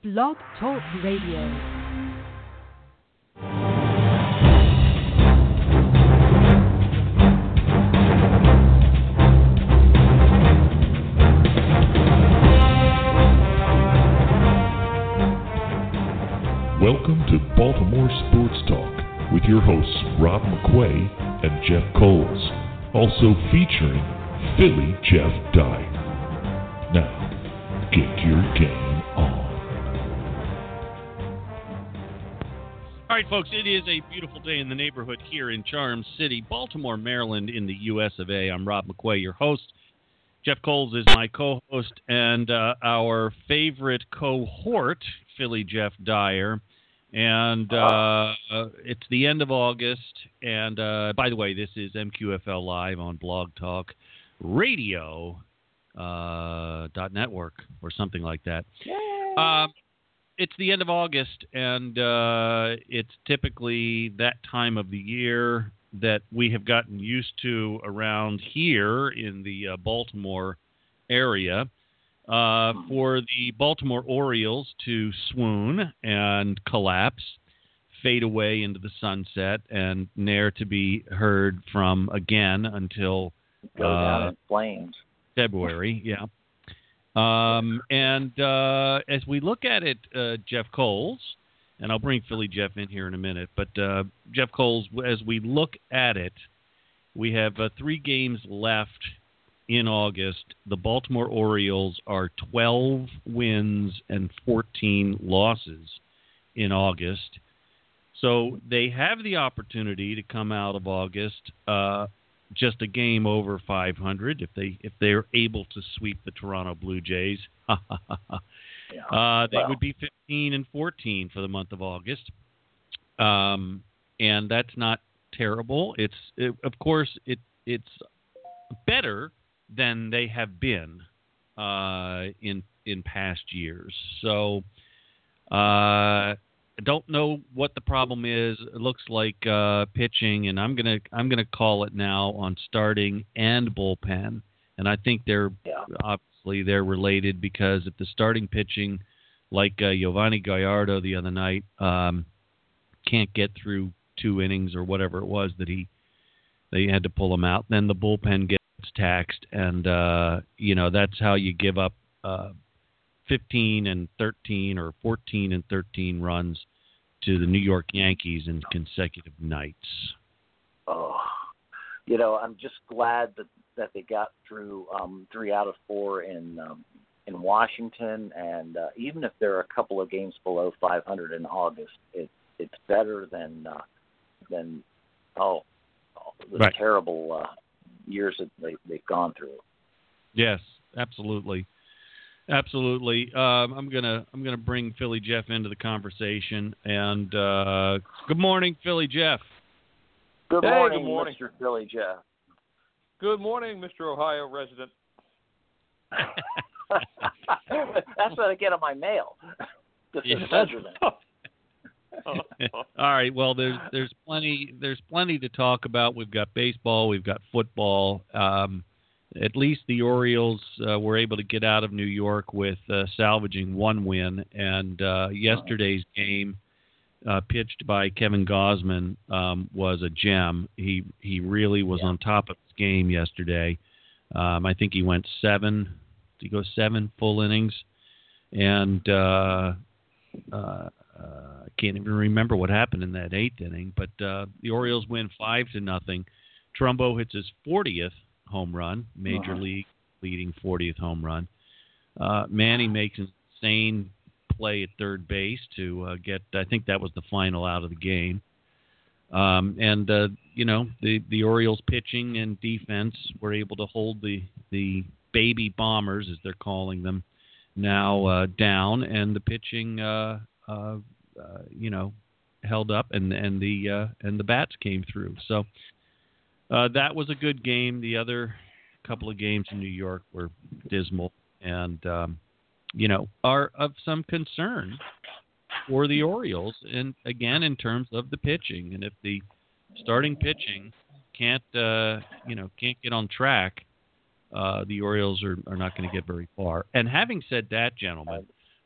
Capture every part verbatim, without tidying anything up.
Blog Talk Radio. Welcome to Baltimore Sports Talk with your hosts Rob McQuay and Jeff Coles, also featuring Philly Jeff Dyer. Now, get your game on. All right, folks, it is a beautiful day in the neighborhood here in Charm City, Baltimore, Maryland, in the U S of A. I'm Rob McQuay, your host. Jeff Coles is my co-host, and uh, our favorite cohort, Philly Jeff Dyer. And uh, uh, it's the end of August. And uh, by the way, this is M Q F L Live on Blog Talk Radio uh, dot network or something like that. Uh, it's the end of August, and uh, it's typically that time of the year that we have gotten used to around here in the uh, Baltimore area. Uh, for the Baltimore Orioles to swoon and collapse, fade away into the sunset, and ne'er to be heard from again until go down uh, in flames. February. Yeah. Um, and uh, as we look at it, uh, Jeff Coles, and I'll bring Philly Jeff in here in a minute, but uh, Jeff Coles, as we look at it, we have uh, three games left. In August, the Baltimore Orioles are twelve wins and fourteen losses in August. So they have the opportunity to come out of August uh, just a game over five hundred if they if they're able to sweep the Toronto Blue Jays. uh, they well. would be fifteen and fourteen for the month of August, um, and that's not terrible. It's it, of course it it's better than they have been uh, in in past years. So uh, I don't know what the problem is. It looks like uh, pitching, and I'm gonna I'm gonna call it now on starting and bullpen. And I think they're yeah. obviously they're related, because if the starting pitching, like uh, Giovanni Gallardo the other night, um, can't get through two innings or whatever it was that he they had to pull him out, then the bullpen gets taxed, and uh, you know that's how you give up uh, fifteen and thirteen or fourteen and thirteen runs to the New York Yankees in consecutive nights. Oh, you know, I'm just glad that, that they got through um, three out of four in um, in Washington, and uh, even if they're a couple of games below five hundred in August, it, it's better than uh, than oh the right. terrible. Uh, years that they, they've gone through. Yes, absolutely. Absolutely. Um, I'm gonna I'm gonna bring Philly Jeff into the conversation. And uh, good morning, Philly Jeff. Good hey, morning, good morning, Mister Philly Jeff. Good morning, Mister Ohio resident. That's what I get on my mail. This is resident. All right. Well, there's there's plenty there's plenty to talk about. We've got baseball. We've got football. Um, at least the Orioles uh, were able to get out of New York with uh, salvaging one win. And uh, yesterday's game, uh, pitched by Kevin Gausman, um, was a gem. He he really was yeah. on top of his game yesterday. Um, I think he went seven. Did he go seven full innings? And uh, uh, Uh, I can't even remember what happened in that eighth inning, but uh, the Orioles win five to nothing. Trumbo hits his fortieth home run, major uh-huh. league leading fortieth home run. Uh, Manny makes an insane play at third base to uh, get. I think that was the final out of the game. Um, and uh, you know the the Orioles pitching and defense were able to hold the the baby bombers, as they're calling them now, uh, down, and the pitching. Uh, Uh, uh, you know, held up, and and the uh, and the bats came through. So uh, that was a good game. The other couple of games in New York were dismal, and um, you know, are of some concern for the Orioles. And again, in terms of the pitching, and if the starting pitching can't uh, you know can't get on track, uh, the Orioles are, are not going to get very far. And having said that, gentlemen,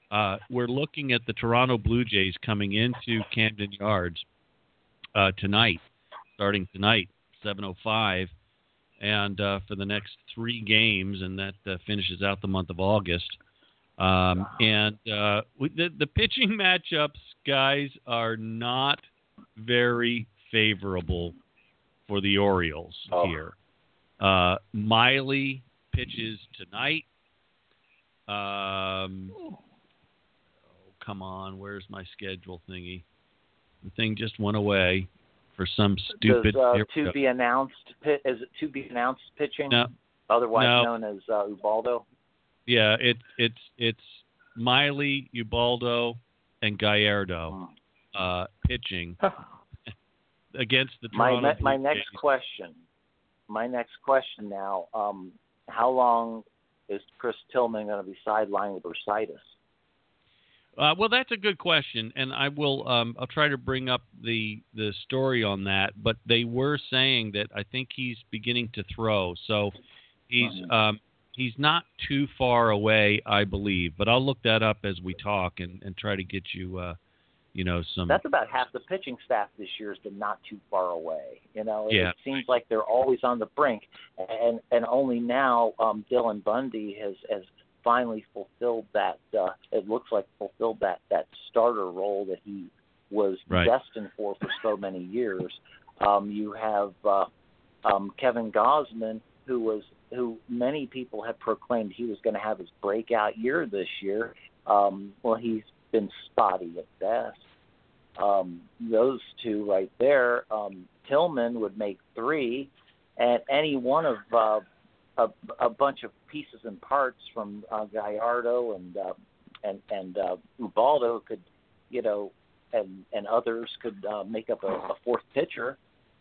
uh, we're looking at the Toronto Blue Jays coming into Camden Yards uh, tonight, starting tonight, seven oh five, and uh, for the next three games, and that uh, finishes out the month of August. Um, and uh, the, the pitching matchups, guys, are not very favorable for the Orioles oh. here. Uh, Miley pitches tonight. Um, oh, come on, where's my schedule thingy? The thing just went away for some stupid. Does, uh, to be announced? Is it to be announced pitching? No, otherwise no. known as uh, Ubaldo. Yeah, it it's it's Miley, Ubaldo, and Gallardo oh. uh, pitching against the Toronto My Blue my next Jays. question. My next question now. Um, how long is Chris Tillman going to be sidelined with bursitis? Uh, well, that's a good question, and I will. Um, I'll try to bring up the the story on that. But they were saying that I think he's beginning to throw, so he's mm-hmm. um, he's not too far away, I believe. But I'll look that up as we talk and, and try to get you, uh, you know, some. That's about half the pitching staff this year has been not too far away. You know, yeah. It seems like they're always on the brink, and and only now um, Dylan Bundy has has. finally fulfilled that, uh, it looks like fulfilled that, that starter role that he was right. destined for for so many years. Um, you have uh, um, Kevin Gausman, who was who many people had proclaimed he was going to have his breakout year this year. Um, well, he's been spotty at best. Um, those two right there, um, Tillman would make three, and any one of uh, A, a bunch of pieces and parts from uh, Gallardo and uh, and and uh, Ubaldo could, you know, and and others could uh, make up a, a fourth pitcher.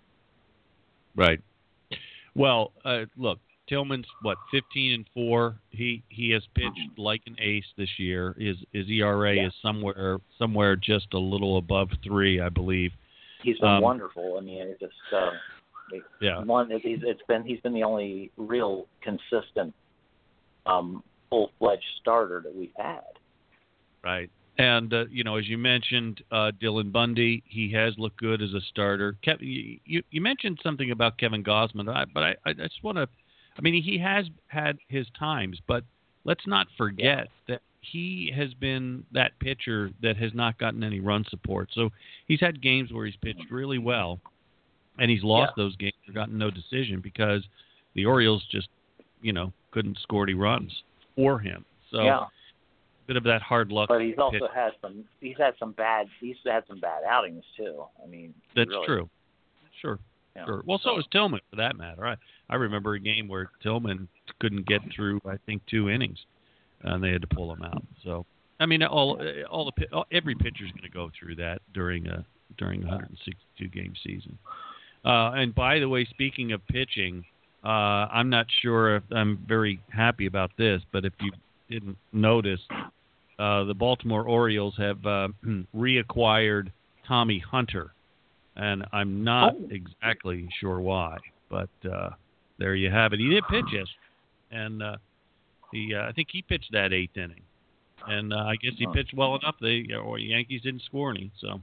Right. Well, uh, look, Tillman's what fifteen and four. He he has pitched mm-hmm. like an ace this year. His his E R A yeah. is somewhere somewhere just a little above three, I believe. He's been um, wonderful. I mean, it's just. Uh, Yeah, one. It's been he's been the only real consistent, um, full-fledged starter that we've had. Right, and uh, you know, as you mentioned, uh, Dylan Bundy, he has looked good as a starter. Kev, you you mentioned something about Kevin Gausman, but I I just want to, I mean, he has had his times, but let's not forget yeah. that he has been that pitcher that has not gotten any run support. So he's had games where he's pitched really well. And he's lost yeah. those games or gotten no decision because the Orioles just, you know, couldn't score any runs for him. So, yeah. a bit of that hard luck. But he's also pitch. had some. He's had some bad. He's had some bad outings too. I mean, that's really, true. Sure, yeah. sure. Well, so, so was Tillman for that matter. I I remember a game where Tillman couldn't get through, I think, two innings, and they had to pull him out. So, I mean, all all the all, every pitcher is going to go through that during a during a one hundred sixty-two game season. Uh, and by the way, speaking of pitching, uh, I'm not sure if I'm very happy about this, but if you didn't notice, uh, the Baltimore Orioles have uh, reacquired Tommy Hunter, and I'm not oh. exactly sure why, but uh, there you have it. He did pitch yes, and uh, he uh, I think he pitched that eighth inning, and uh, I guess he pitched well enough. The or Yankees didn't score any, so.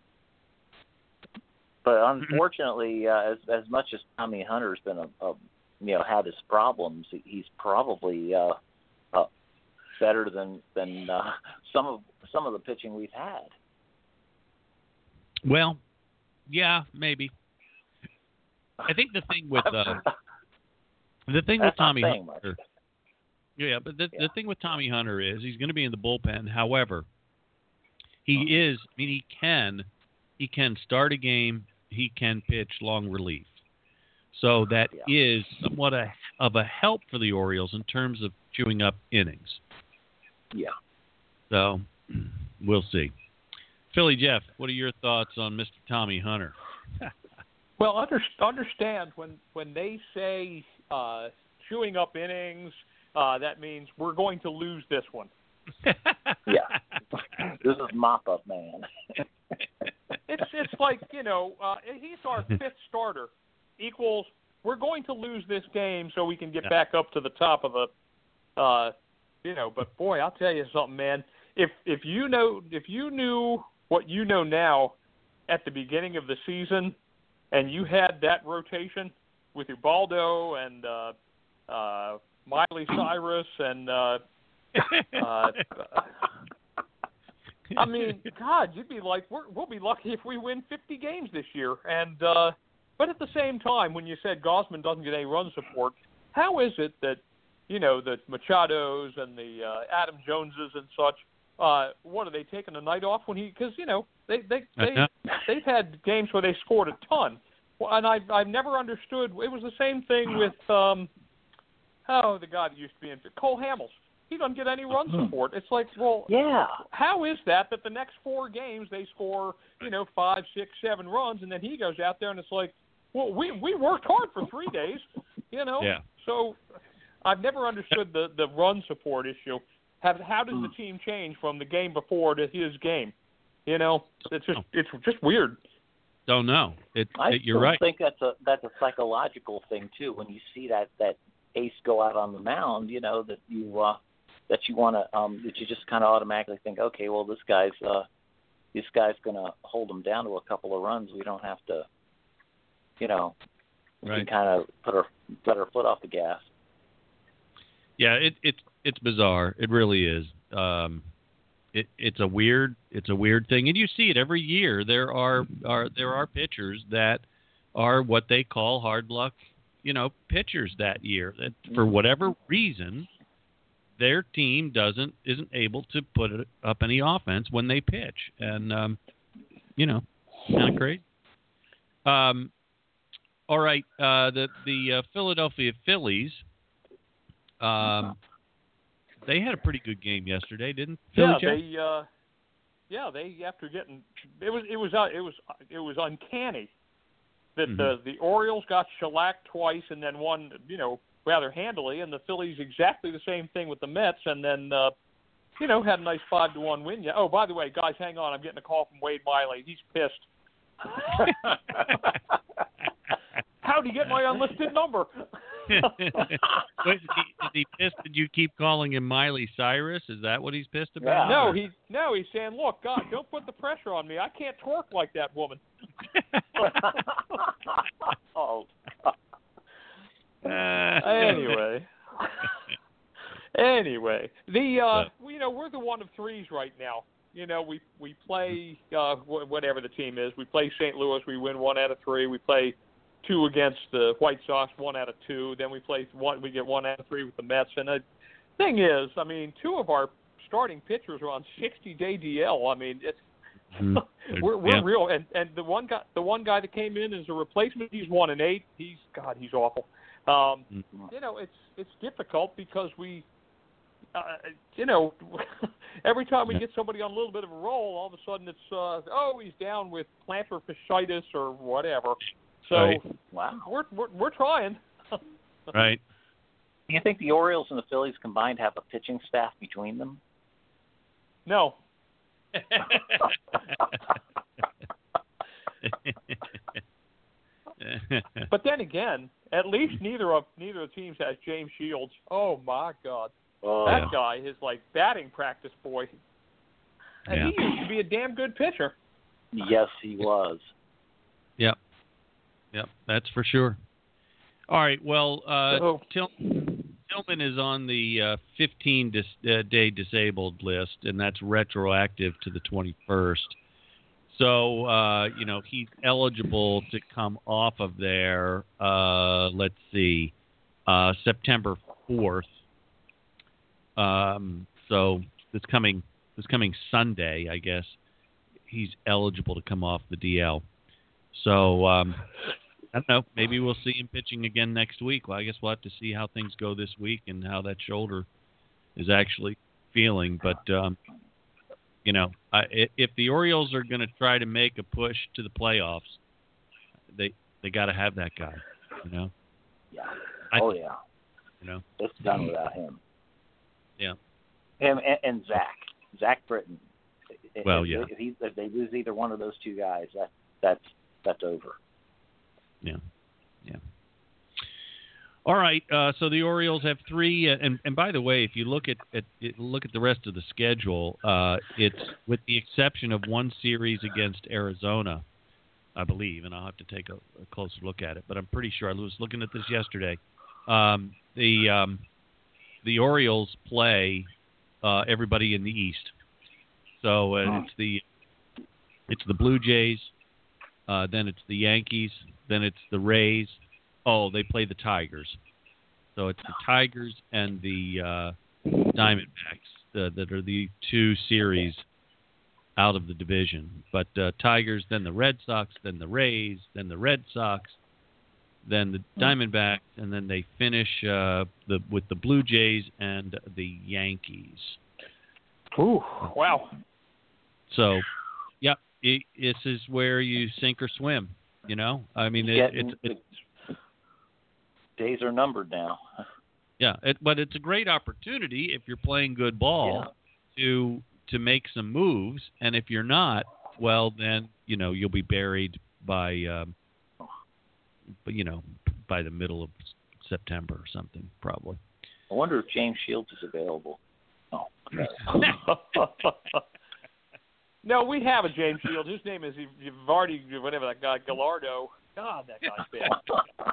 But unfortunately, uh, as as much as Tommy Hunter's been a, a you know had his problems, he's probably uh, uh, better than than uh, some of some of the pitching we've had. Well, yeah, maybe. I think the thing with uh, the thing with Tommy Hunter, yeah, but the yeah. the thing with Tommy Hunter is he's going to be in the bullpen. However, he uh-huh. is. I mean, he can he can start a game. He can pitch long relief. So that yeah. is somewhat a, of a help for the Orioles in terms of chewing up innings. Yeah. So we'll see. Philly Jeff, what are your thoughts on Mister Tommy Hunter? Well, under, understand when, when they say uh, chewing up innings, uh, that means we're going to lose this one. Yeah. This is mop-up man. It's it's like, you know, uh, he's our fifth starter, equals we're going to lose this game so we can get yeah. back up to the top of the, uh, you know, but boy, I'll tell you something, man. if if you know if you knew what you know now at the beginning of the season, and you had that rotation with Ubaldo and uh, uh, Miley Cyrus and uh, uh, I mean, God, you'd be like, We're, we'll be lucky if we win fifty games this year. And uh, but at the same time, when you said Gausman doesn't get any run support, how is it that, you know, the Machados and the uh, Adam Joneses and such, uh, what are they taking a night off when he? Because you know they they they they've had games where they scored a ton, well, and I I've never understood. It was the same thing with um, oh the guy that used to be in Cole Hamels. He doesn't get any run support. It's like, well, yeah. How is that that the next four games they score, you know, five, six, seven runs, and then he goes out there and it's like, well, we we worked hard for three days, you know. Yeah. So I've never understood the, the run support issue. How, how does the team change from the game before to his game? You know, it's just it's just weird. Don't know. It, I it, you're still right. think that's a that's a psychological thing too. When you see that that ace go out on the mound, you know that you uh, that you want to um, that you just kind of automatically think, okay, well this guy's uh, this guy's going to hold him down to a couple of runs. We don't have to, you know, we right. can kind of put our put our foot off the gas. Yeah, it it's it's bizarre. It really is. Um, it it's a weird it's a weird thing, and you see it every year. There are are there are pitchers that are what they call hard luck, you know, pitchers that year. That for whatever reason, their team doesn't isn't able to put up any offense when they pitch, and um, you know, kind of crazy. Um, all right, uh, the the uh, Philadelphia Phillies. Um, they had a pretty good game yesterday, didn't Philly? Yeah, Jeff? they. Uh, yeah, they after getting it was it was uh, it was it was uncanny that mm-hmm. the the Orioles got shellacked twice and then won, you know, rather handily, and the Phillies exactly the same thing with the Mets, and then uh, you know had a nice five to one win. Yeah. Oh, by the way, guys, hang on, I'm getting a call from Wade Miley. He's pissed. How'd he get my unlisted number? Wait, is, he, is he pissed that you keep calling him Miley Cyrus? Is that what he's pissed about? No, he no, he's saying, look, God, don't put the pressure on me. I can't twerk like that woman. oh. Uh, anyway. anyway, the uh, uh, you know we're the one of threes right now. You know, we we play uh, whatever the team is. We play Saint Louis. We win one out of three. We play two against the White Sox, one out of two. Then we play one. We get one out of three with the Mets. And the thing is, I mean, two of our starting pitchers are on sixty-day D L. I mean, it's mm-hmm. we're we're yeah. real. And and the one guy, the one guy that came in as a replacement, he's one and eight. He's God, he's awful. Um, mm-hmm. You know, it's it's difficult because we. Uh, you know, every time we get somebody on a little bit of a roll, all of a sudden it's, uh, oh, he's down with plantar fasciitis or whatever. So, right. wow, we're, we're we're trying. Right. Do you think the Orioles and the Phillies combined have a pitching staff between them? No. But then again, at least neither of neither of the teams has James Shields. Oh my God. Oh, that yeah. guy is like batting practice boy. And yeah. he used to be a damn good pitcher. Yes, he was. Yep. Yep, that's for sure. All right, well, uh, so, Till- Tillman is on the uh, fifteen-day dis- uh, disabled list, and that's retroactive to the twenty-first. So, uh, you know, he's eligible to come off of there, uh, let's see, uh, September fourth. Um, so this coming this coming Sunday, I guess, he's eligible to come off the D L. So um, I don't know. Maybe we'll see him pitching again next week. Well, I guess we'll have to see how things go this week and how that shoulder is actually feeling. But um, you know, I, if the Orioles are going to try to make a push to the playoffs, they they got to have that guy. You know. Yeah. I, oh yeah. You know. It's done without him. Yeah. Him and, and Zach, Zach Britton. Well, if, yeah. If, he, if they lose either one of those two guys, that that's that's over. Yeah. Yeah. All right. Uh, so the Orioles have three, uh, and and by the way, if you look at, at look at the rest of the schedule, uh, it's with the exception of one series against Arizona, I believe, and I'll have to take a, a closer look at it. But I'm pretty sure I was looking at this yesterday. Um, the um, the Orioles play uh, everybody in the East, so uh, oh. it's the it's the Blue Jays, uh, then it's the Yankees, then it's the Rays. Oh, they play the Tigers. So it's the Tigers and the uh, Diamondbacks uh, that are the two series out of the division. But uh, Tigers, then the Red Sox, then the Rays, then the Red Sox, then the Diamondbacks, and then they finish uh, the with the Blue Jays and the Yankees. Ooh, wow. So, yeah, it, this is where you sink or swim. You know, I mean, it, it's it's. Days are numbered now. Yeah, it, but it's a great opportunity if you're playing good ball yeah. to to make some moves, and if you're not, well, then you know you'll be buried by, um, you know, by the middle of September or something, probably. I wonder if James Shields is available. Oh. No, we have a James Shields. His name is Vardy, whatever that guy, Gallardo. God, that guy's bad.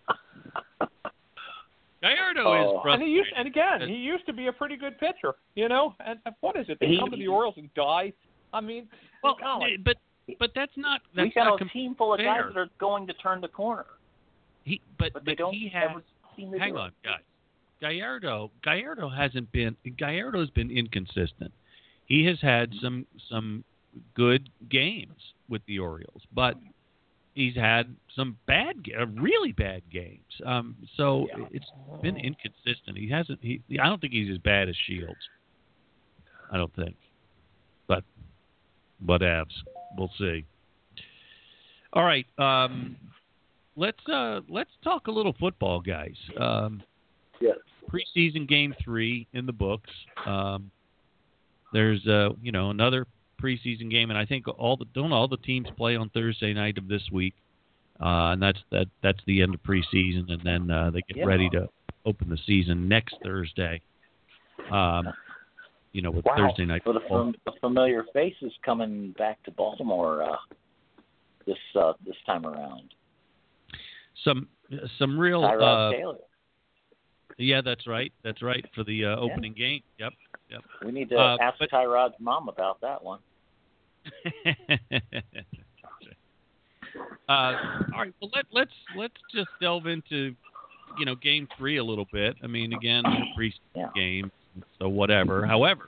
Gallardo oh. is frustrating. And, he used, and again, he used to be a pretty good pitcher, you know. And, and what is it? They he, come to the Orioles and die. I mean, well, God. but but that's not. That's we got not a team full of fair. guys that are going to turn the corner. He, but, but they but don't he has. ever seem to hang do on, it. guys. Gallardo, Gallardo hasn't been. Gallardo's been inconsistent. He has had some some good games with the Orioles, but he's had some bad, uh, really bad games. Um, so yeah. it's been inconsistent. He hasn't. He, I don't think he's as bad as Shields. I don't think. But, but abs, we'll see. All right, um, let's uh, let's talk a little football, guys. Um, yes. Preseason game three in the books. Um, there's uh, you know another preseason game, and I think all the don't all the teams play on Thursday night of this week, uh, and that's that that's the end of preseason, and then uh, they get yeah. ready to open the season next Thursday. Um, you know, with wow. Thursday night for the, fam- the familiar faces coming back to Baltimore uh, this uh, this time around. Some some real Tyrod uh, Taylor. Yeah, that's right. That's right for the uh, opening yeah. game. Yep. Yep. We need to uh, ask but, Tyrod's mom about that one. uh, all right. Well, let, let's let's just delve into you know game three a little bit. I mean, again, preseason yeah. game, so whatever. However,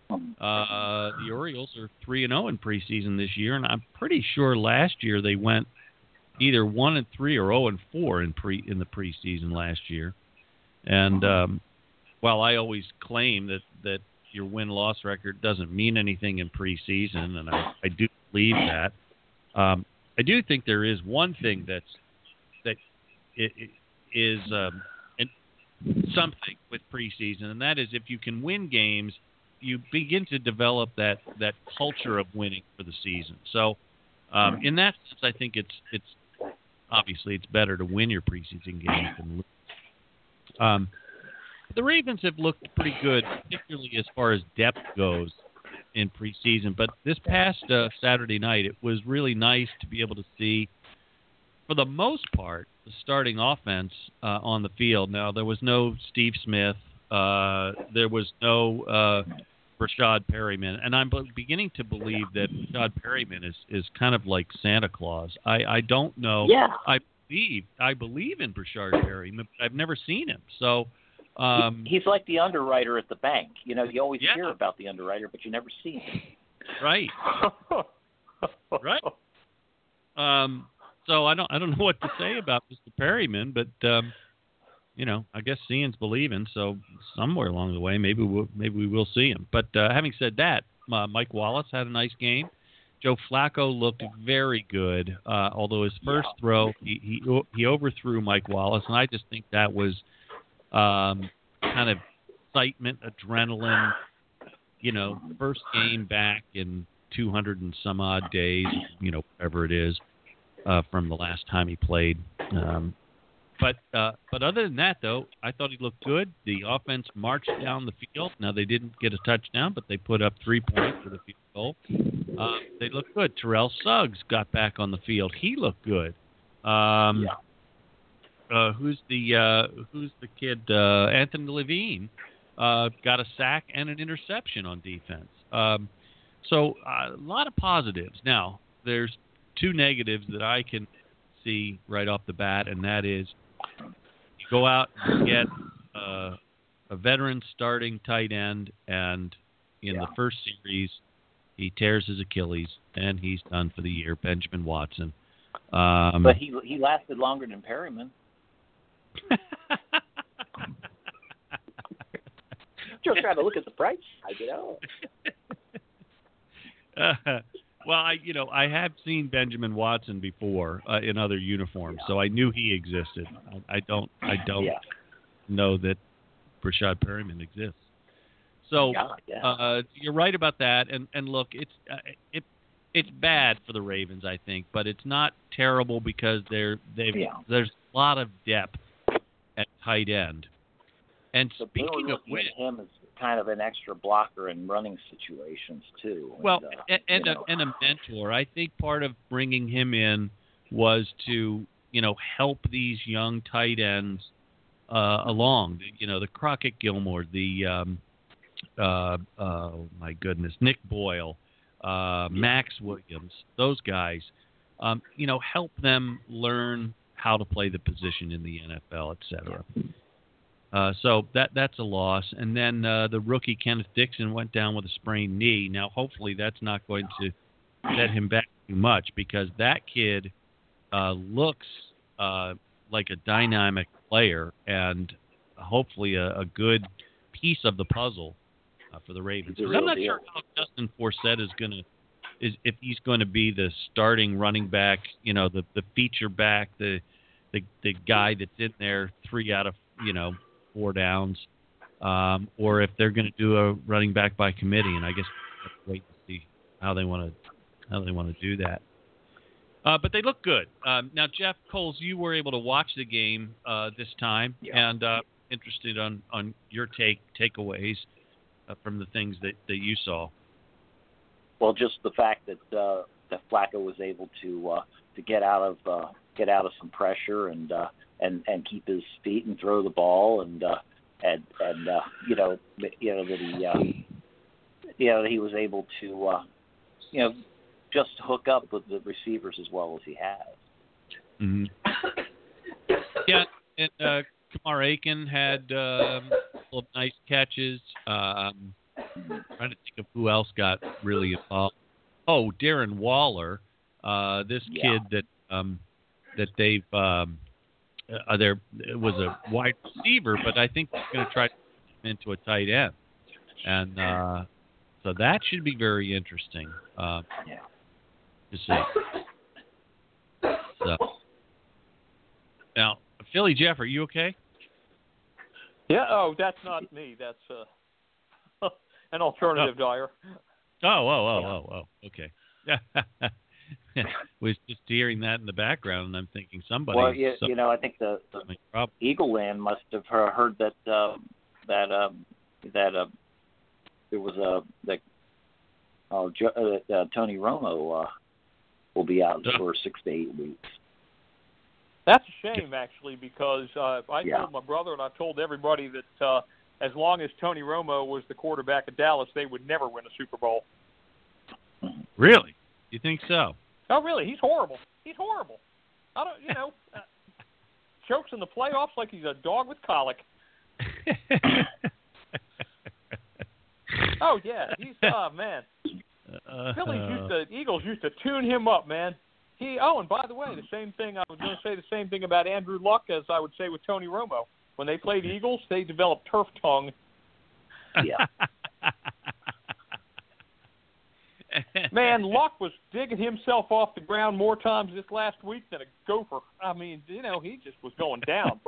uh, the Orioles are three and zero in preseason this year, and I'm pretty sure last year they went either one and three or zero and four in pre in the preseason last year. And um, while I always claim that, that your win-loss record doesn't mean anything in preseason, and I, I do believe that, um, I do think there is one thing that's that it, it is um, an, something with preseason, and that is if you can win games, you begin to develop that, that culture of winning for the season. So um, in that sense, I think it's it's obviously it's better to win your preseason games than lose. Um, the Ravens have looked pretty good, particularly as far as depth goes in preseason. But this past uh, Saturday night, it was really nice to be able to see, for the most part, the starting offense uh, on the field. Now, there was no Steve Smith. Uh, there was no uh, Rashad Perryman. And I'm beginning to believe that Rashad Perryman is, is kind of like Santa Claus. I, I don't know. Yeah. I believe I believe in Rashad Perryman, but I've never seen him. So um, he's like the underwriter at the bank. You know, you always yeah. hear about the underwriter, but you never see him. Right. right. Um, so I don't I don't know what to say about Mister Perryman, but um, you know, I guess seeing's believing. So somewhere along the way, maybe we'll, maybe we will see him. But uh, having said that, uh, Mike Wallace had a nice game. Joe Flacco looked very good, uh, although his first yeah. throw, he, he he overthrew Mike Wallace, and I just think that was um, kind of excitement, adrenaline, you know, first game back in two hundred and some odd days, you know, whatever it is, uh, from the last time he played. Um, but uh, but other than that, though, I thought he looked good. The offense marched down the field. Now they didn't get a touchdown, but they put up three points for the field goal. Uh, they looked good. Terrell Suggs got back on the field. He looked good. Um, yeah. Uh, who's the uh, who's the kid? Uh, Anthony Levine uh, got a sack and an interception on defense. Um, so uh, a lot of positives. Now there's two negatives that I can see right off the bat, and that is you go out and get uh, a veteran starting tight end, and in yeah. the first series he tears his Achilles and he's done for the year. Benjamin Watson. Um, but he he lasted longer than Perryman. Just trying to look at the price side, you know. uh, well, I you know I have seen Benjamin Watson before uh, in other uniforms, yeah. so I knew he existed. I, I don't I don't yeah. know that Brashad Perryman exists. So yeah, yeah. Uh, you're right about that. And and look, it's uh, it it's bad for the Ravens, I think, but it's not terrible because they're they've yeah. there's a lot of depth at tight end. And so speaking of which, him as kind of an extra blocker in running situations too. Well, and, uh, and, and, a, know. and a mentor. I think part of bringing him in was to you know help these young tight ends uh, along. You know, the Crockett Gilmore, the um, uh, oh my goodness, Nick Boyle, uh, Max Williams, those guys. Um, you know, help them learn how to play the position in the N F L, et cetera. Uh, so that that's a loss. And then uh, the rookie Kenneth Dixon went down with a sprained knee. Now, hopefully that's not going to set him back too much because that kid uh, looks uh, like a dynamic player and hopefully a, a good piece of the puzzle uh, for the Ravens. Because I'm not deal. sure how Justin Forsett is going to is if he's going to be the starting running back, you know, the the feature back, the the the guy that's in there three out of you know four downs, um, or if they're going to do a running back by committee. And I guess we'll have to wait to see how they want to how they want to do that. Uh, but they look good. Um, now, Jeff Coles, you were able to watch the game uh, this time, yeah. and uh, interested on, on your take takeaways uh, from the things that, that you saw. Well, just the fact that uh, that Flacco was able to uh, to get out of uh, get out of some pressure and uh, and and keep his feet and throw the ball and uh, and and uh, you know you know that he uh, you know that he was able to uh, you know just hook up with the receivers as well as he has. Mm-hmm. Yeah, and uh, Kamar Aiken had um, a couple of nice catches. Um, I'm trying to think of who else got really involved. Oh, Darren Waller, uh, this yeah. kid that um, that they've um, uh, there was a wide receiver, but I think they're going to try to turn him into a tight end, and uh, so that should be very interesting uh, yeah. to see. So now, Philly Jeff, are you okay? Yeah. Oh, that's not me. That's. Uh... An alternative oh. Dyer. Oh, oh, oh, oh, oh. Okay. Was just hearing that in the background, and I'm thinking somebody. Well, you, somebody you know, I think the, the Eagle Land must have heard that uh, that um, that uh, there was a that oh, uh, uh, Tony Romo uh, will be out oh. for six to eight weeks. That's a shame, actually, because uh, I yeah. told my brother and I told everybody that. Uh, As long as Tony Romo was the quarterback of Dallas, they would never win a Super Bowl. Really? You think so? Oh, really? He's horrible. He's horrible. I don't, you know, uh, chokes in the playoffs like he's a dog with colic. oh yeah, he's oh man. Uh, Phillies used to, Eagles used to tune him up, man. He. Oh, and by the way, the same thing. I was going to say the same thing about Andrew Luck as I would say with Tony Romo. When they played Eagles, they developed turf tongue. Yeah. Man, Luck was digging himself off the ground more times this last week than a gopher. I mean, you know, he just was going down.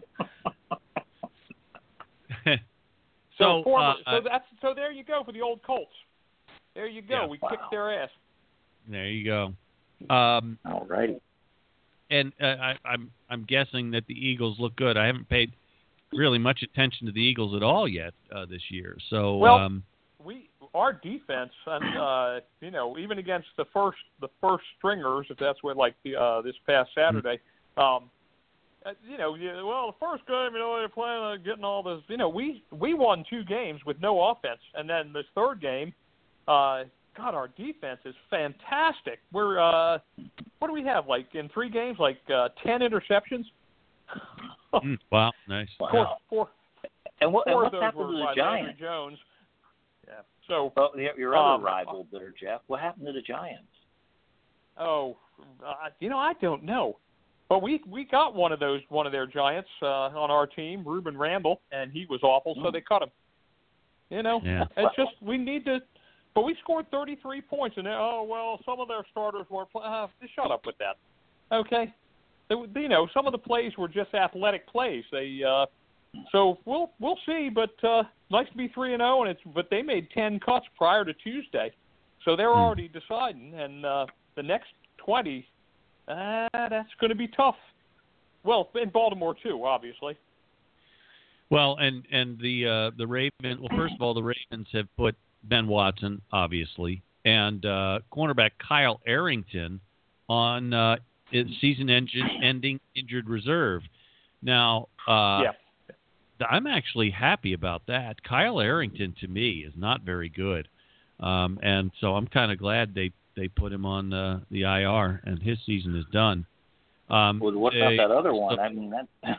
so, so, former, uh, so that's so. There you go for the old Colts. There you go. Yeah, we wow. kicked their ass. There you go. Um, All righty. and uh, I, I'm I'm guessing that the Eagles look good. I haven't paid really much attention to the Eagles at all yet uh, this year. So well, um, we our defense, and uh, you know, even against the first the first stringers, if that's what like the uh, this past Saturday. Um, Uh, you know, yeah, well, the first game, you know, they're planning on getting all this. You know, we we won two games with no offense, and then this third game, uh, God, our defense is fantastic. We're uh, what do we have? Like in three games, like uh, ten interceptions. mm, wow, nice. Four, four, and what, and four what's of those happened were to the by Giants? Landry Jones. Yeah. So, well, your other um, rival there, Jeff. What happened to the Giants? Oh, uh, you know, I don't know. But we we got one of those one of their Giants uh, on our team, Ruben Randall, and he was awful, so they cut him. You know, yeah. it's just we need to. But we scored thirty-three points, and oh well, some of their starters were. Uh, shut up with that, okay? They, you know, some of the plays were just athletic plays. They uh, so we'll we'll see. But uh, nice to be three and zero, and it's but they made ten cuts prior to Tuesday, so they're hmm. already deciding, and uh, the next twenty. Uh, that's going to be tough. Well, in Baltimore too, obviously. Well, and and the uh, the Ravens. Well, first of all, the Ravens have put Ben Watson, obviously, and uh, cornerback Kyle Arrington on uh, season-ending injured reserve. Now, uh, yeah. I'm actually happy about that. Kyle Arrington, to me, is not very good, um, and so I'm kind of glad they. They put him on uh, the I R, and his season is done. Um, well, what about they, that other one? So, I mean, that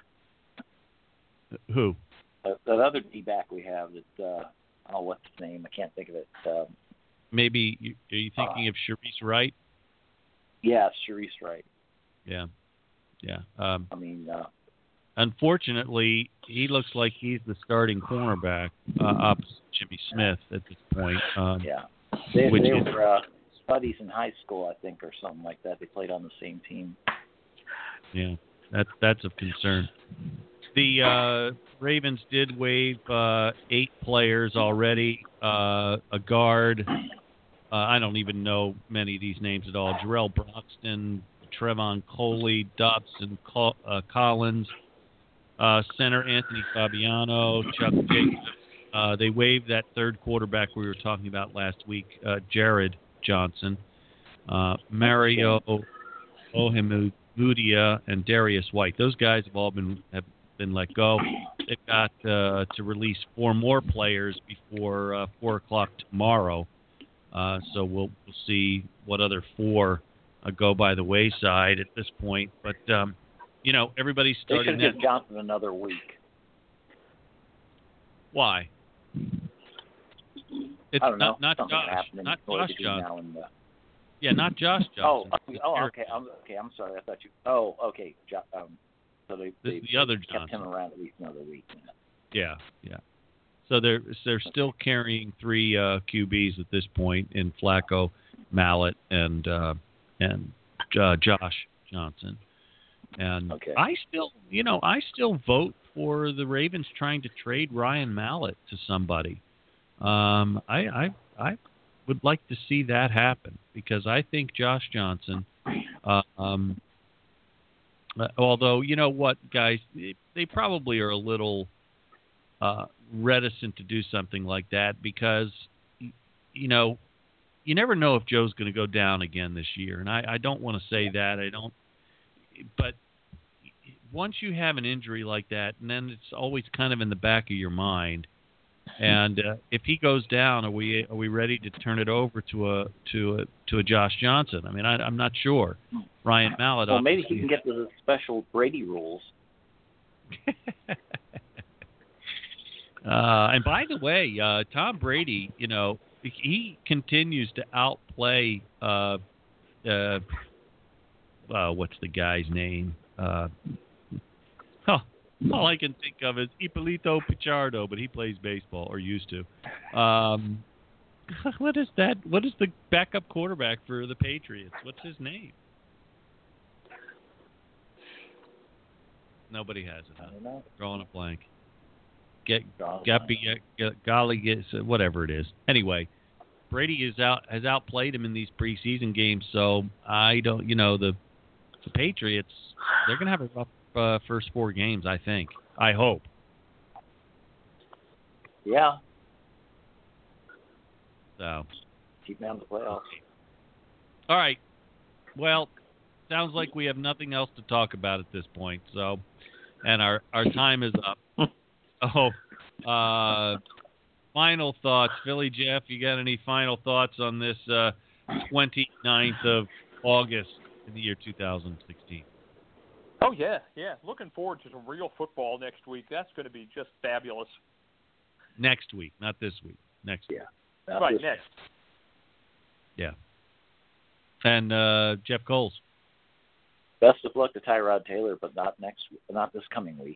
who? That, that other D-back we have that, uh, oh, what's his name? I can't think of it. Um, Maybe, you, are you thinking uh, of Sharice Wright? Yeah, Sharice Wright. Yeah, yeah. Um, I mean, uh, unfortunately, he looks like he's the starting cornerback uh, opposite Jimmy Smith at this point. Um, yeah. They, which they is, were uh, buddies in high school, I think, or something like that. They played on the same team. Yeah, that's that's of concern. The uh, Ravens did waive uh, eight players already. Uh, a guard, uh, I don't even know many of these names at all. Jarrell Broxton, Trevon Coley, Dobson Col- uh, Collins, uh, center Anthony Fabiano, Chuck Jacobs. Uh, they waived that third quarterback we were talking about last week, uh, Jared Johnson, uh, Mario Ohemudia, and Darius White. Those guys have all been have been let go. They've got uh, to release four more players before uh, four o'clock tomorrow. Uh, so we'll we'll see what other four uh, go by the wayside at this point. But um, you know, everybody's starting. They should give Johnson another week. Why? It's I don't know. not, not Something Josh, happening not before Josh they do Johnson. now and, uh, Yeah, not Josh Oh, Johnson. oh, Eric okay. I'm okay. I'm sorry. I thought you. Oh, okay. Jo, um, so they, This they, is the other kept Johnson. him around at least another week. Yeah, yeah. So they're they're still carrying three uh, Q Bs at this point in Flacco, Mallett, and uh, and uh, Josh Johnson. And Okay. I still, you know, I still vote for the Ravens trying to trade Ryan Mallett to somebody. Um, I, I I would like to see that happen because I think Josh Johnson. Uh, um, uh, although you know what, guys, they, they probably are a little uh, reticent to do something like that because you know you never know if Joe's going to go down again this year, and I, I don't want to say that. I don't, but. Once you have an injury like that, and then it's always kind of in the back of your mind. And uh, if he goes down, are we are we ready to turn it over to a to a to a Josh Johnson? I mean, I, I'm not sure. Ryan Mallett. Well, maybe he can get the special Brady rules. uh, and by the way, uh, Tom Brady, you know, he continues to outplay. Uh, uh, uh, what's the guy's name? Uh, Huh. All I can think of is Ippolito Pichardo, but he plays baseball or used to. Um, what is that? What is the backup quarterback for the Patriots? What's his name? Nobody has it. Huh? I don't know. Drawing a blank. Get Gappy, Golly, gets whatever it is. Anyway, Brady is out has outplayed him in these preseason games, so I don't. You know the the Patriots, they're going to have a rough uh, first four games, I think. I hope. Yeah. So. Keep me on the playoffs. All right. Well, sounds like we have nothing else to talk about at this point. So, and our, our time is up. Oh, uh, final thoughts. Philly Jeff, you got any final thoughts on this uh, twenty-ninth of August in the year two thousand sixteen? Oh, yeah, yeah. Looking forward to some real football next week. That's going to be just fabulous. Next week, not this week. Next yeah. week. Not right, this next. Yeah. And uh, Jeff Coles. Best of luck to Tyrod Taylor, but not next, not this coming week.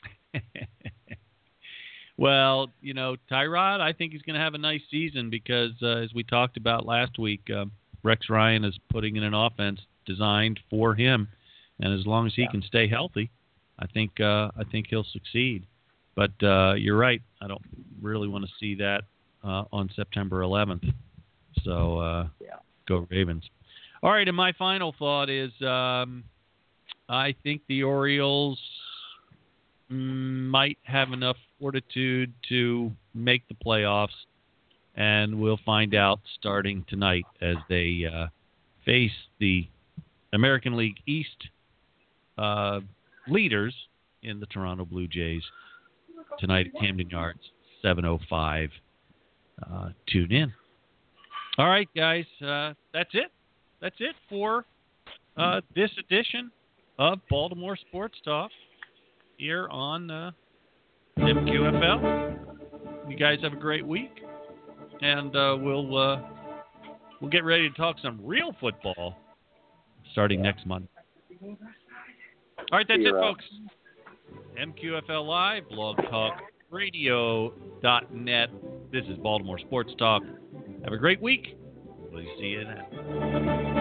Well, you know, Tyrod, I think he's going to have a nice season because, uh, as we talked about last week, uh, Rex Ryan is putting in an offense designed for him, and as long as he yeah. can stay healthy, I think uh, I think he'll succeed. But uh, you're right; I don't really want to see that uh, on September eleventh. So uh, yeah. Go Ravens! All right, and my final thought is, um, I think the Orioles might have enough fortitude to make the playoffs, and we'll find out starting tonight as they uh, face the American League East uh, leaders in the Toronto Blue Jays tonight at Camden Yards, seven oh five. Uh, tune in. All right, guys, uh, that's it. That's it for uh, this edition of Baltimore Sports Talk here on uh, M Q F L. You guys have a great week, and uh, we'll uh, we'll get ready to talk some real football starting next month. All right, that's it, folks. M Q F L Live, blog talk radio dot net. This is Baltimore Sports Talk. Have a great week. We'll see you then.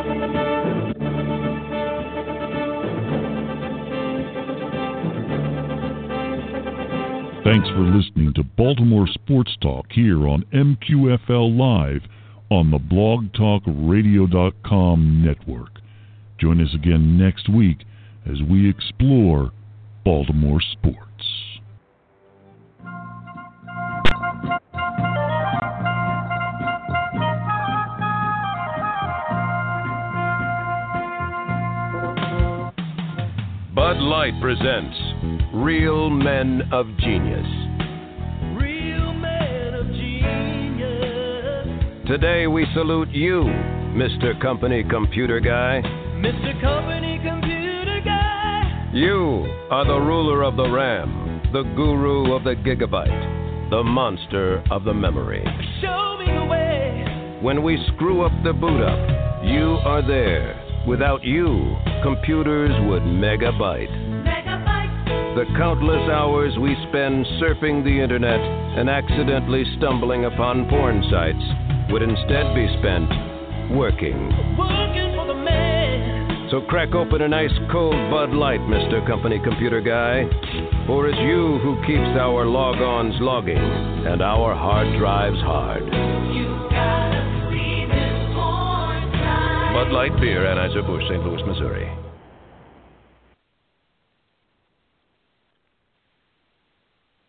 Thanks for listening to Baltimore Sports Talk here on M Q F L Live on the blog talk radio dot com network. Join us again next week as we explore Baltimore sports. Bud Light presents Real Men of Genius. Real Men of Genius. Today we salute you, Mister Company Computer Guy. Mister Company Computer Guy. You are the ruler of the RAM, the guru of the gigabyte, the monster of the memory. Show me the way. When we screw up the boot up, you are there. Without you, computers would megabyte. Megabyte. The countless hours we spend surfing the internet and accidentally stumbling upon porn sites would instead be spent working. Working for the man. So crack open an ice cold Bud Light, Mister Company Computer Guy. For it's you who keeps our log-ons logging and our hard drives hard. You gotta see this porn site. Bud Light Beer, Anheuser-Busch, Saint Louis, Missouri.